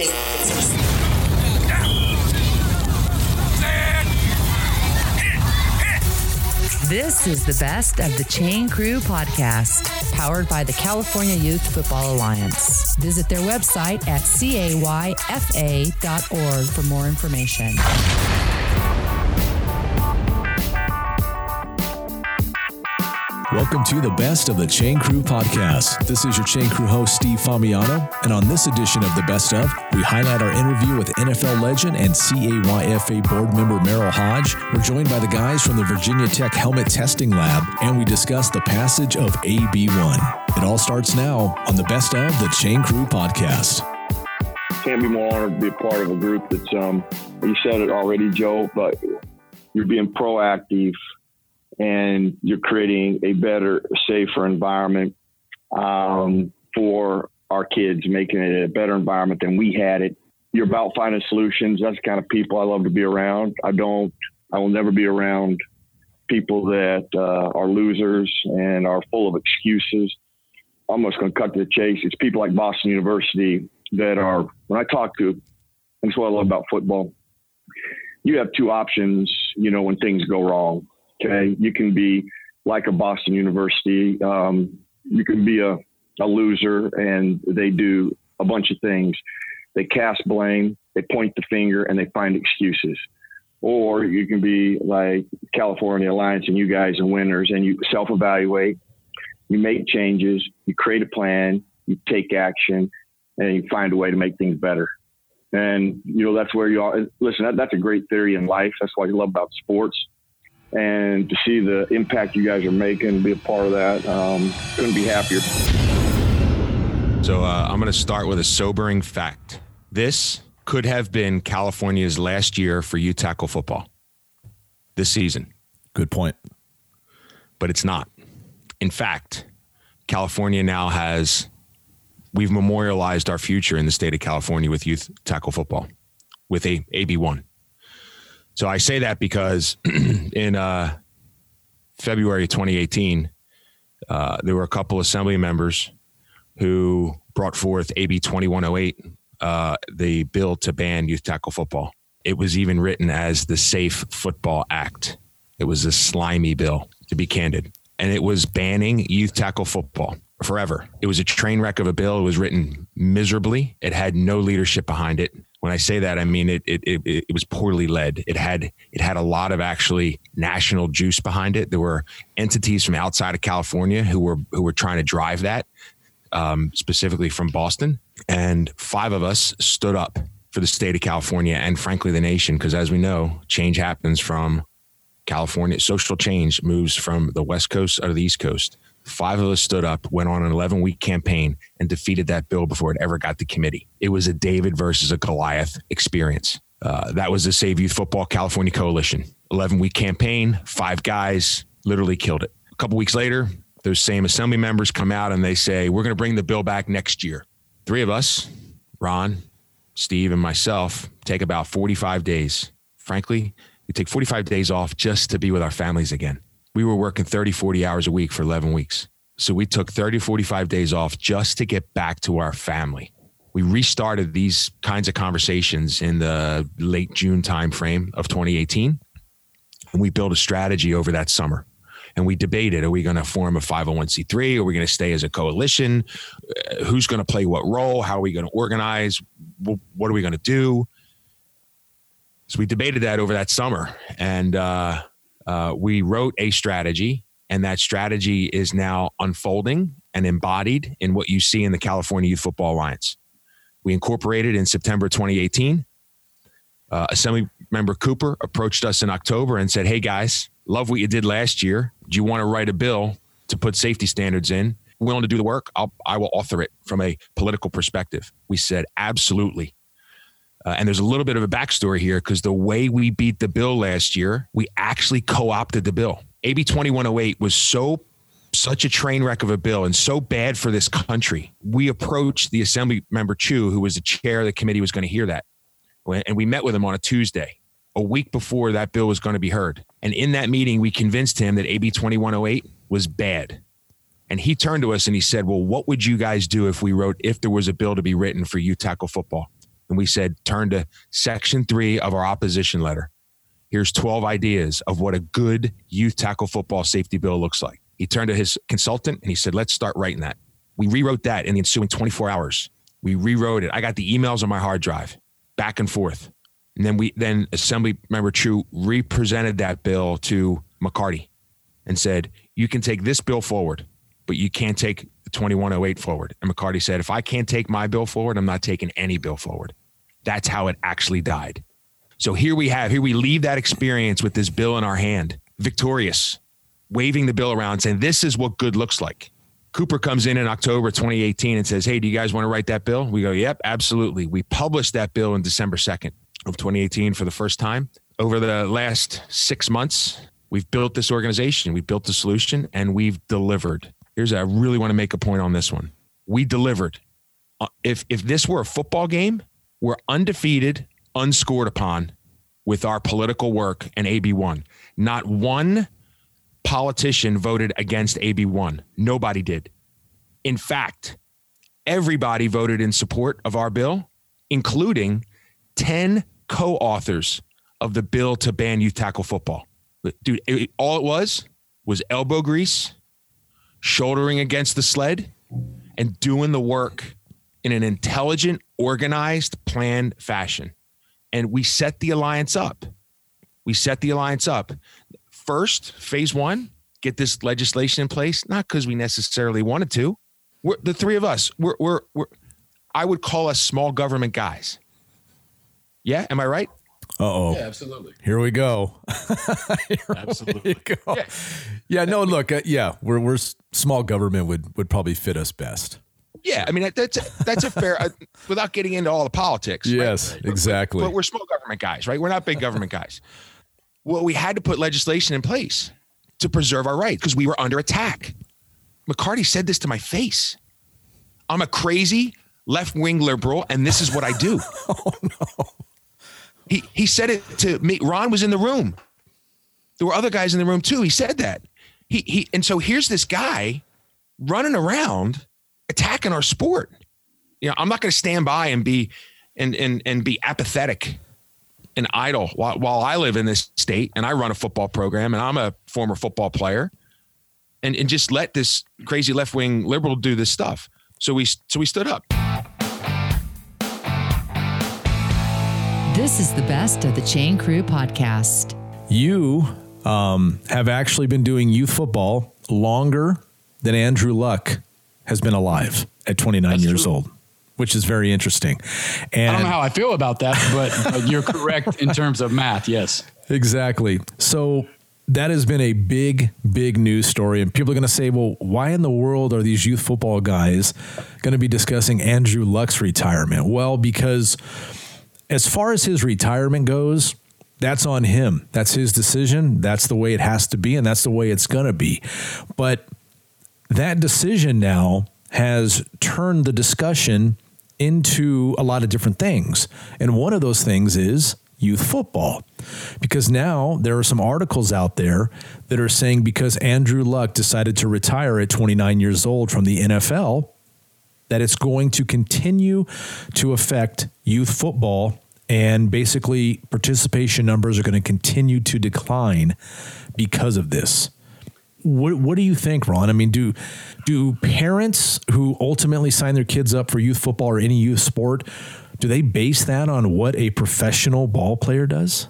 This is the Best of the Chain Crew podcast, powered by the California Youth Football Alliance. Visit their website at cayfa.org for more information. Welcome to the Best of the Chain Crew podcast. This is your Chain Crew host, Steve Famiano. And on this edition of the Best of, we highlight our interview with NFL legend and CAYFA board member Merrill Hodge. We're joined by the guys from the Virginia Tech Helmet Testing Lab, and we discuss the passage of AB1. It all starts now on the Best of the Chain Crew podcast. Can't be more honored to be a part of a group that's, you said it already, Joe, but you're being proactive and you're creating a better, safer environment for our kids, making it a better environment than we had it. You're about finding solutions. That's the kind of people I love to be around. I will never be around people that are losers and are full of excuses. I'm just going to cut to the chase. It's people like Boston University that are, when I talk to, that's what I love about football. You have two options, when things go wrong. Okay, you can be like a Boston University. You can be a loser, and they do a bunch of things. They cast blame, they point the finger, and they find excuses. Or you can be like California Alliance, and you guys are winners, and you self-evaluate, you make changes, you create a plan, you take action, and you find a way to make things better. And, that's where you are. Listen, that's a great theory in life. That's what I love about sports. And to see the impact you guys are making, be a part of that, couldn't be happier. So I'm going to start with a sobering fact. This could have been California's last year for youth tackle football this season. Good point. But it's not. In fact, California now we've memorialized our future in the state of California with youth tackle football with a AB1. So I say that because in February of 2018, there were a couple assembly members who brought forth AB 2108, the bill to ban youth tackle football. It was even written as the Safe Football Act. It was a slimy bill, to be candid. And it was banning youth tackle football forever. It was a train wreck of a bill. It was written miserably. It had no leadership behind it. When I say that, I mean it was poorly led. It had a lot of actually national juice behind it. There were entities from outside of California who were trying to drive that, specifically from Boston. And 5 of us stood up for the state of California and frankly the nation, because as we know, change happens from California. Social change moves from the West Coast or the East Coast. 5 of us stood up, went on an 11-week campaign, and defeated that bill before it ever got to committee. It was a David versus a Goliath experience. That was the Save Youth Football California Coalition. 11-week campaign, 5 guys literally killed it. A couple weeks later, those same assembly members come out and they say, we're going to bring the bill back next year. 3 of us, Ron, Steve, and myself, take about 45 days. Frankly, we take 45 days off just to be with our families again. We were working 30, 40 hours a week for 11 weeks. So we took 30, 45 days off just to get back to our family. We restarted these kinds of conversations in the late June timeframe of 2018. And we built a strategy over that summer. And we debated, are we going to form a 501c3? Are we going to stay as a coalition? Who's going to play what role? How are we going to organize? What are we going to do? So we debated that over that summer. And we wrote a strategy, and that strategy is now unfolding and embodied in what you see in the California Youth Football Alliance. We incorporated in September 2018. Assembly Member Cooper approached us in October and said, hey guys, love what you did last year. Do you want to write a bill to put safety standards in? Willing to do the work? I will author it from a political perspective. We said, absolutely. And there's a little bit of a backstory here because the way we beat the bill last year, we actually co-opted the bill. AB 2108 was such a train wreck of a bill and so bad for this country. We approached the Assembly Member Chu, who was the chair of the committee, was going to hear that. And we met with him on a Tuesday, a week before that bill was going to be heard. And in that meeting, we convinced him that AB 2108 was bad. And he turned to us and he said, well, what would you guys do if there was a bill to be written for youth tackle football? And we said, turn to section 3 of our opposition letter. Here's 12 ideas of what a good youth tackle football safety bill looks like. He turned to his consultant and he said, let's start writing that. We rewrote that in the ensuing 24 hours. We rewrote it. I got the emails on my hard drive, back and forth. And then Assembly Member True represented that bill to McCarty and said, you can take this bill forward, but you can't take the 2108 forward. And McCarty said, if I can't take my bill forward, I'm not taking any bill forward. That's how it actually died. So here we leave that experience with this bill in our hand, victorious, waving the bill around, saying, this is what good looks like. Cooper comes in October 2018 and says, hey, do you guys want to write that bill? We go, yep, absolutely. We published that bill on December 2nd of 2018 for the first time. Over the last 6 months, we've built this organization, we've built the solution, and we've delivered. I really want to make a point on this one. We delivered. If this were a football game, we're undefeated, unscored upon with our political work and AB1. Not one politician voted against AB1. Nobody did. In fact, everybody voted in support of our bill, including 10 co-authors of the bill to ban youth tackle football. Dude, all it was elbow grease, shouldering against the sled, and doing the work in an intelligent, organized, planned fashion. And we set the alliance up. First, phase 1, get this legislation in place, not because we necessarily wanted to. We're the three of us. We're I would call us small government guys. Yeah, am I right? Uh-oh. Yeah, absolutely. Here we go. Absolutely. Go. Yeah, no, look, we're small government would probably fit us best. Yeah, I mean, that's a fair, without getting into all the politics. Yes, right? exactly. But we're small government guys, right? We're not big government guys. Well, we had to put legislation in place to preserve our rights because we were under attack. McCarty said this to my face. I'm a crazy left-wing liberal, and this is what I do. Oh, no. He said it to me. Ron was in the room. There were other guys in the room too. He said that. And so here's this guy running around attacking our sport. You know, I'm not going to stand by and be apathetic and idle while I live in this state and I run a football program and I'm a former football player and just let this crazy left-wing liberal do this stuff. So we stood up. This is the best of the Chain Crew podcast. You have actually been doing youth football longer than Andrew Luck has been alive at 29 years old, which is very interesting. And I don't know how I feel about that, but you're correct in terms of math. Yes, exactly. So that has been a big, big news story. And people are going to say, well, why in the world are these youth football guys going to be discussing Andrew Luck's retirement? Well, because as far as his retirement goes, that's on him. That's his decision. That's the way it has to be, and that's the way it's going to be. But that decision now has turned the discussion into a lot of different things. And one of those things is youth football. Because now there are some articles out there that are saying because Andrew Luck decided to retire at 29 years old from the NFL, that it's going to continue to affect youth football, and basically participation numbers are going to continue to decline because of this. What do you think, Ron? I mean, do parents who ultimately sign their kids up for youth football or any youth sport, do they base that on what a professional ball player does?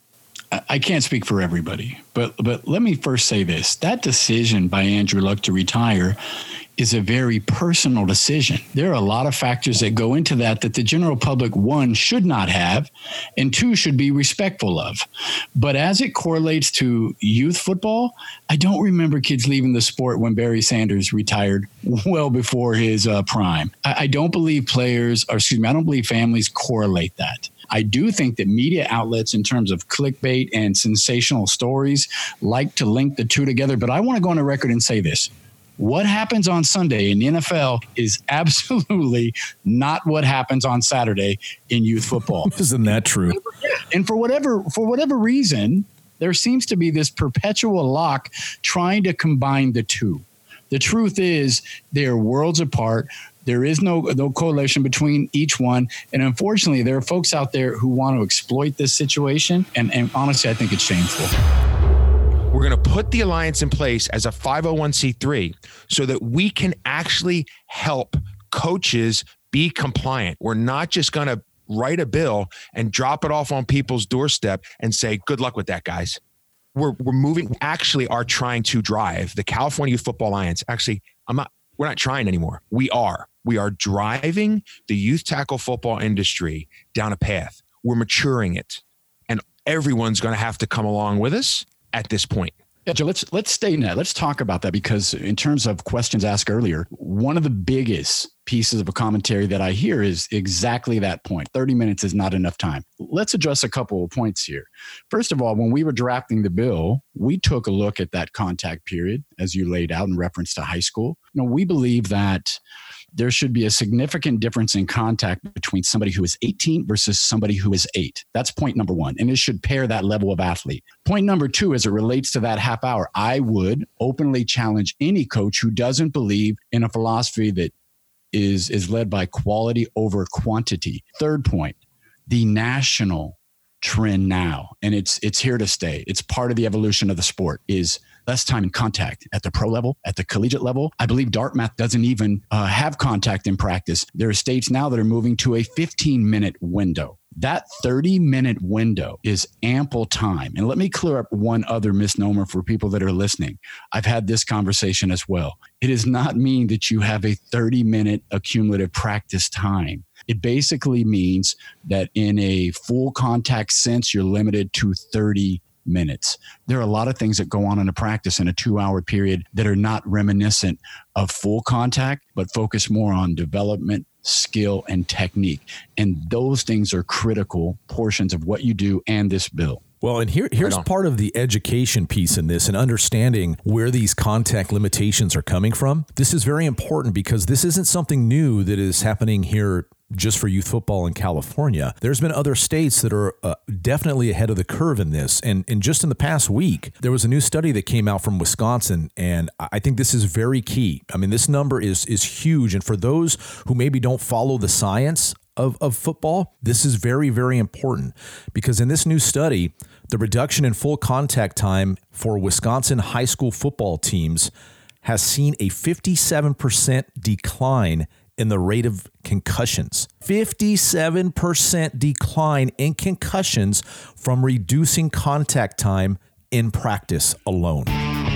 I can't speak for everybody, but let me first say this. That decision by Andrew Luck to retire is a very personal decision. There are a lot of factors that go into that the general public, one, should not have, and two, should be respectful of. But as it correlates to youth football, I don't remember kids leaving the sport when Barry Sanders retired well before his prime. I don't believe I don't believe families correlate that. I do think that media outlets in terms of clickbait and sensational stories like to link the two together. But I want to go on the record and say this. What happens on Sunday in the NFL is absolutely not what happens on Saturday in youth football. Isn't that true? And for whatever reason, there seems to be this perpetual lock trying to combine the two. The truth is they are worlds apart. There is no correlation between each one. And unfortunately, there are folks out there who want to exploit this situation. And honestly, I think it's shameful. We're going to put the Alliance in place as a 501c3 so that we can actually help coaches be compliant. We're not just going to write a bill and drop it off on people's doorstep and say, good luck with that, guys. We're moving, actually are trying to drive the California Youth Football Alliance. Actually, we're not trying anymore. We are driving the youth tackle football industry down a path. We're maturing it, and everyone's going to have to come along with us at this point. Yeah, Joe, let's stay in that. Let's talk about that, because in terms of questions asked earlier, one of the biggest pieces of a commentary that I hear is exactly that point. 30 minutes is not enough time. Let's address a couple of points here. First of all, when we were drafting the bill, we took a look at that contact period, as you laid out in reference to high school. We believe that there should be a significant difference in contact between somebody who is 18 versus somebody who is 8. That's point number one. And it should pair that level of athlete. Point number two, as it relates to that half hour, I would openly challenge any coach who doesn't believe in a philosophy that is led by quality over quantity. Third point, the national trend now, and it's here to stay. It's part of the evolution of the sport, is less time in contact at the pro level, at the collegiate level. I believe Dartmouth doesn't even have contact in practice. There are states now that are moving to a 15-minute window. That 30-minute window is ample time. And let me clear up one other misnomer for people that are listening. I've had this conversation as well. It does not mean that you have a 30-minute accumulative practice time. It basically means that in a full contact sense, you're limited to 30 minutes. There are a lot of things that go on in a practice in a 2-hour period that are not reminiscent of full contact, but focus more on development, skill, and technique. And those things are critical portions of what you do and this bill. Well, and here's part of the education piece in this and understanding where these contact limitations are coming from. This is very important because this isn't something new that is happening here just for youth football in California. There's been other states that are definitely ahead of the curve in this. And just in the past week, there was a new study that came out from Wisconsin, and I think this is very key. I mean, this number is huge. And for those who maybe don't follow the science of football, this is very, very important, because in this new study, the reduction in full contact time for Wisconsin high school football teams has seen a 57% decline in the rate of concussions. 57% decline in concussions from reducing contact time in practice alone.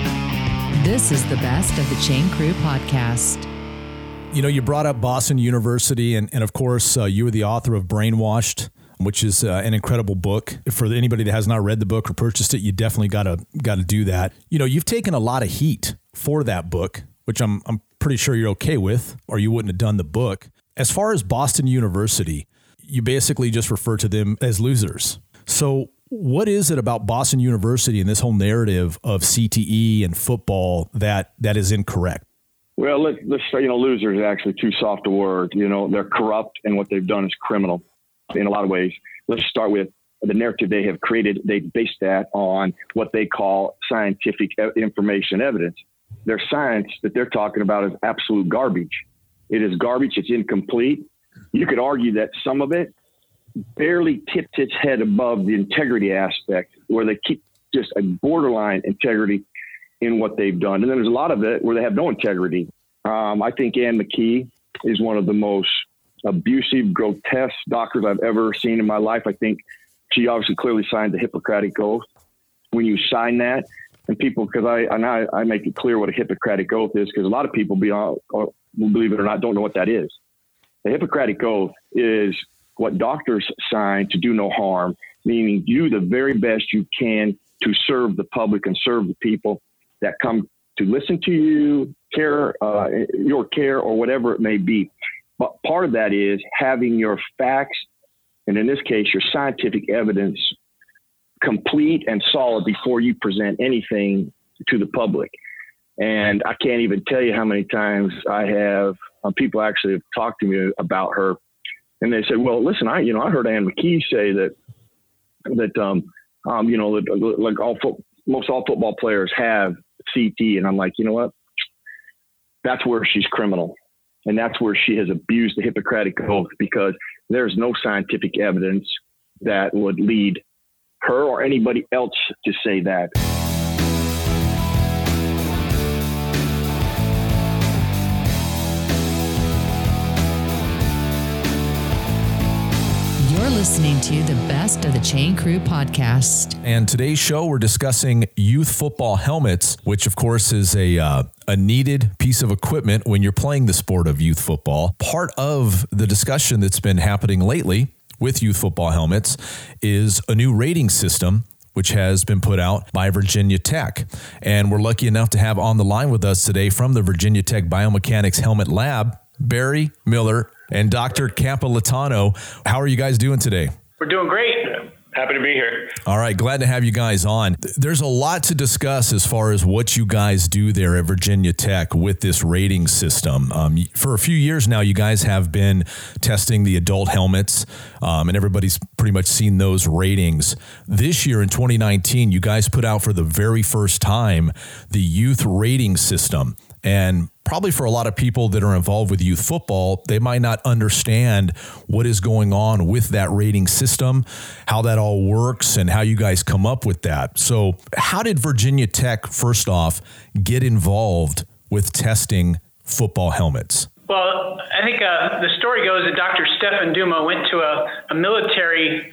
This is the Best of the Chain Crew podcast. You know, you brought up Boston University, and of course, you were the author of Brainwashed, which is an incredible book. For anybody that has not read the book or purchased it, you definitely got to do that. You know, you've taken a lot of heat for that book, which I'm pretty sure you're okay with, or you wouldn't have done the book. As far as Boston University, you basically just refer to them as losers. So what is it about Boston University and this whole narrative of CTE and football that is incorrect? Well, let's say, loser is actually too soft a word. They're corrupt, and what they've done is criminal in a lot of ways. Let's start with the narrative they have created. They base that on what they call scientific information evidence. Their science that they're talking about is absolute garbage. It is garbage. It's incomplete. You could argue that some of it barely tips its head above the integrity aspect, where they keep just a borderline integrity in what they've done. And then there's a lot of it where they have no integrity. I think Ann McKee is one of the most abusive, grotesque doctors I've ever seen in my life. I think she obviously clearly signed the Hippocratic Oath. When you sign that, and people, because I make it clear what a Hippocratic Oath is, because a lot of people, believe it or not, don't know what that is. The Hippocratic Oath is what doctors sign to do no harm, meaning do the very best you can to serve the public and serve the people that come to listen to you, your care, or whatever it may be. But part of that is having your facts, and in this case, your scientific evidence, complete and solid before you present anything to the public. And I can't even tell you how many times I have people actually have talked to me about her, and they said, "Well, listen, I heard Ann McKee say that most all football players have CT," and I'm like, you know what? that's where she's criminal. And that's where she has abused the Hippocratic Oath, because there's no scientific evidence that would lead her or anybody else to say that. You're listening to the Best of the Chain Crew podcast. And today's show, we're discussing youth football helmets, which of course is a needed piece of equipment when you're playing the sport of youth football. Part of the discussion that's been happening lately with youth football helmets is a new rating system, which has been put out by Virginia Tech. And we're lucky enough to have on the line with us today from the Virginia Tech Biomechanics Helmet Lab, Barry Miller and Dr. Capolitano. How are you guys doing today? We're doing great. Happy to be here. All right. Glad to have you guys on. There's a lot to discuss as far as what you guys do there at Virginia Tech with this rating system. For a few years now, you guys have been testing the adult helmets, and everybody's pretty much seen those ratings. This year in 2019, you guys put out for the very first time the youth rating system. And probably for a lot of people that are involved with youth football, they might not understand what is going on with that rating system, how that all works, and how you guys come up with that. So how did Virginia Tech, first off, get involved with testing football helmets? Well, I think the story goes that Dr. Stefan Duma went to a military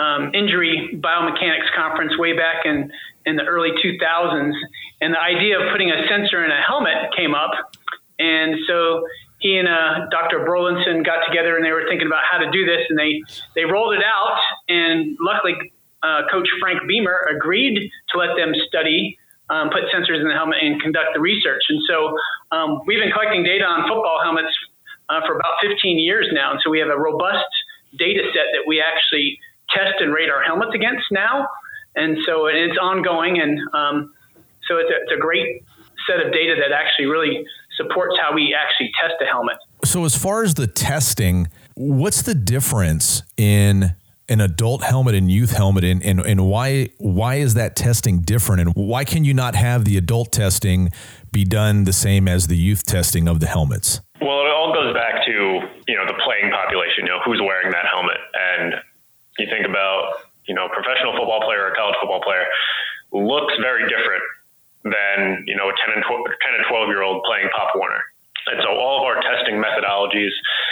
injury biomechanics conference way back in the early 2000s. And the idea of putting a sensor in a helmet came up. And so he and Dr. Brolinson got together and they were thinking about how to do this. And they rolled it out. And luckily, Coach Frank Beamer agreed to let them study, put sensors in the helmet and conduct the research. And so we've been collecting data on football helmets for about 15 years now. And so we have a robust data set that we actually test and rate our helmets against now. And so it's ongoing. And so it's a great set of data that actually really supports how we actually test a helmet. So as far as the testing, what's the difference in an adult helmet and youth helmet, and why is that testing different? And why can you not have the adult testing be done the same as the youth testing of the helmets? Well, it all goes back to, the playing population, who's wearing that helmet. And you think about, professional football player or college football player looks very different than, a 10 and 12-year-old playing Pop Warner. And so all of our testing methodologies,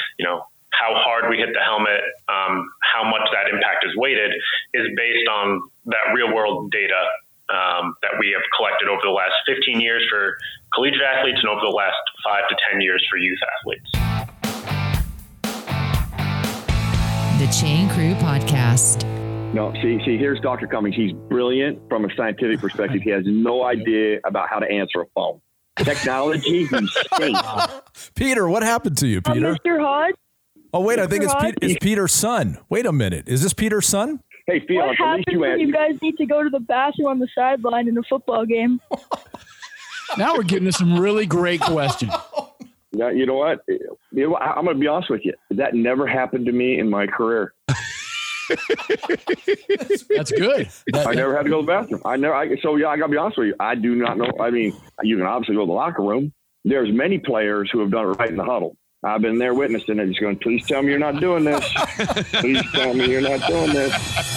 how hard we hit the helmet, how much that impact is weighted, is based on that real world data that we have collected over the last 15 years for collegiate athletes and over the last 5 to 10 years for youth athletes. The Chain Crew podcast. No, see, here's Dr. Cummings. He's brilliant from a scientific perspective. He has no idea about how to answer a phone. Technology, he stinks. Peter, what happened to you, Peter? Mr. Hodge? Oh, wait, I think it's Peter's son. Wait a minute. Is this Peter's son? Hey, Felix, what happens when you guys need to go to the bathroom on the sideline in a football game? Now we're getting to some really great questions. Now, you know what? I'm going to be honest with you. That never happened to me in my career. That's good. I never had to go to the bathroom. I got to be honest with you. I do not know. I mean, you can obviously go to the locker room. There's many players who have done it right in the huddle. I've been there witnessing it. Just going, please tell me you're not doing this. Please tell me you're not doing this.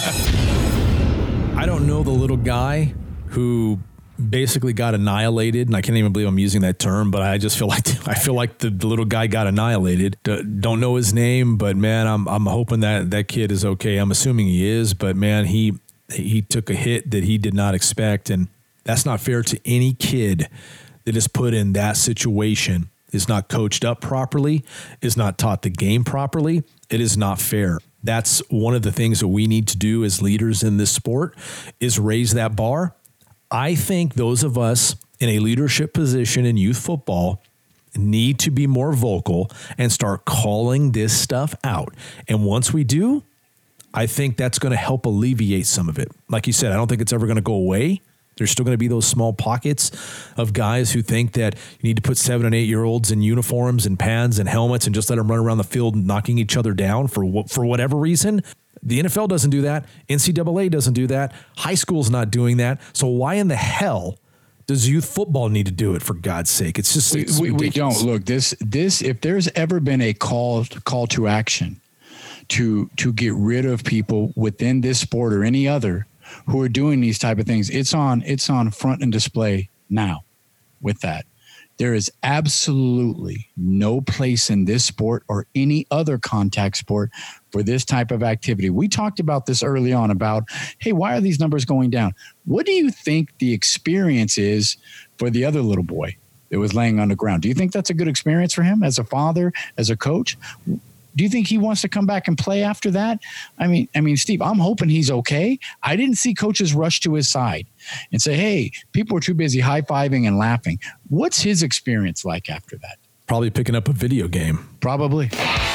I don't know the little guy who basically got annihilated, and I can't even believe I'm using that term, but I just feel like the little guy got annihilated. Don't know his name, but man, I'm hoping that kid is okay. I'm assuming he is, but man, he took a hit that he did not expect, and that's not fair to any kid that is put in that situation, is not coached up properly, is not taught the game properly. It is not fair. That's one of the things that we need to do as leaders in this sport, is raise that bar. I think those of us in a leadership position in youth football need to be more vocal and start calling this stuff out. And once we do, I think that's going to help alleviate some of it. Like you said, I don't think it's ever going to go away. There's still going to be those small pockets of guys who think that you need to put 7 and 8-year-olds in uniforms and pads and helmets and just let them run around the field knocking each other down for whatever reason. The NFL doesn't do that. NCAA doesn't do that. High school's not doing that. So why in the hell Does youth football need to do it, for God's sake? It's just we don't. Look, this if there's ever been a call to action to get rid of people within this sport or any other who are doing these type of things, it's on front and display now with that. There is absolutely no place in this sport or any other contact sport for this type of activity. We talked about this early on about, hey, why are these numbers going down? What do you think the experience is for the other little boy that was laying on the ground? Do you think that's a good experience for him as a father, as a coach? Do you think he wants to come back and play after that? I mean, Steve, I'm hoping he's okay. I didn't see coaches rush to his side and say, hey, people are too busy high-fiving and laughing. What's his experience like after that? Probably picking up a video game. Probably.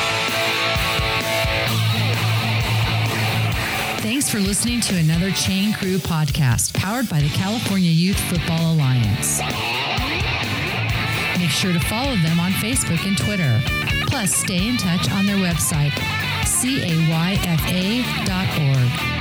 Thanks for listening to another Chain Crew podcast powered by the California Youth Football Alliance. Make sure to follow them on Facebook and Twitter. Plus, stay in touch on their website, cayfa.org.